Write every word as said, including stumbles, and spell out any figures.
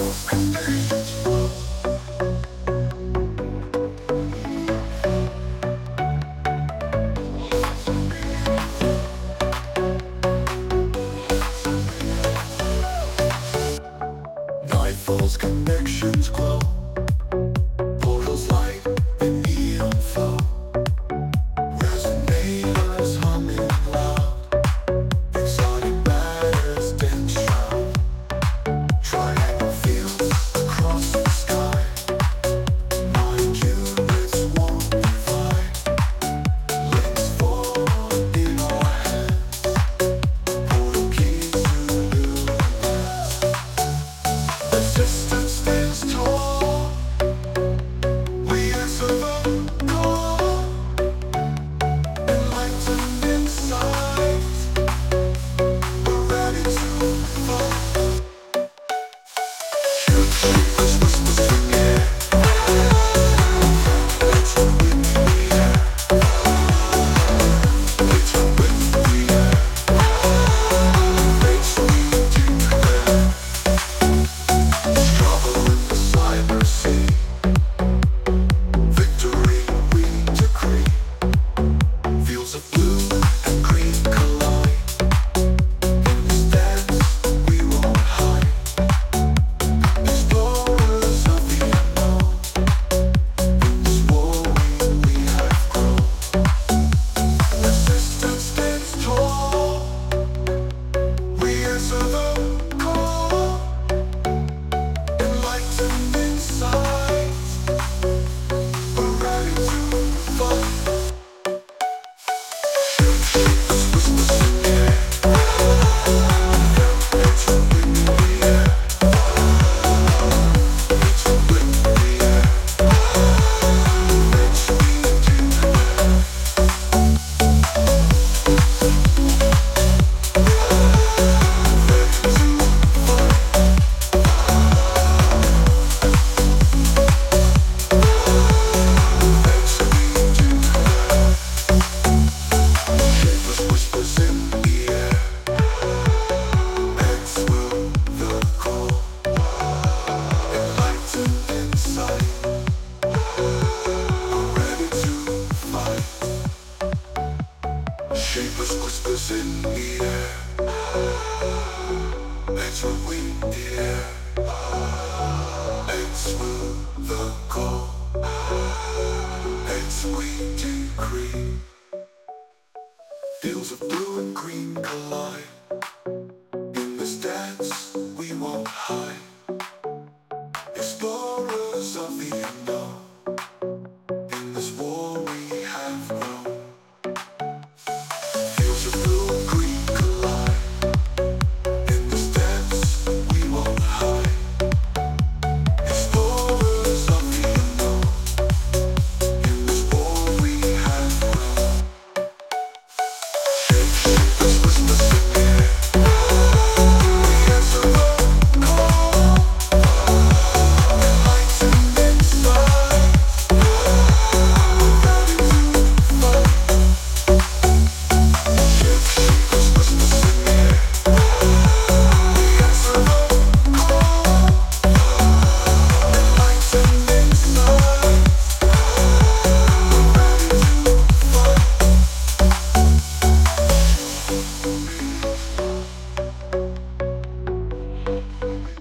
Nightfall's connections glow, portals light in neon flow, resonators humming loud, exotic matters dense shroud, triangle fields across the sky, mind units won't divide, links forward in our hands, portal keys to new lands. Resistance stands tall. We answer the call. Enlightened insight. We're ready to fight. Shapers, whispers in the air. Let's win the air. Let's win the air. Let's declare. Trouble in the cyber sea. Victory we decree. Fields of blue and green collide. In this dance we won't hide. Explorers of the unknown. In this war we, we have grown. Resistance stands tall. We answer the call. Enlightened insight. We're ready to fight. Shapers, whispers in the air. Let's win the air. Let's win the air. Let's declare. Shapers, whispers in the air. X will the call. Enlightened insight. We're ready to fight. Shapers, whispers in the air. X will win the air. X will the call. X we decree. Fields of blue and green collide. In this dance we won't hide.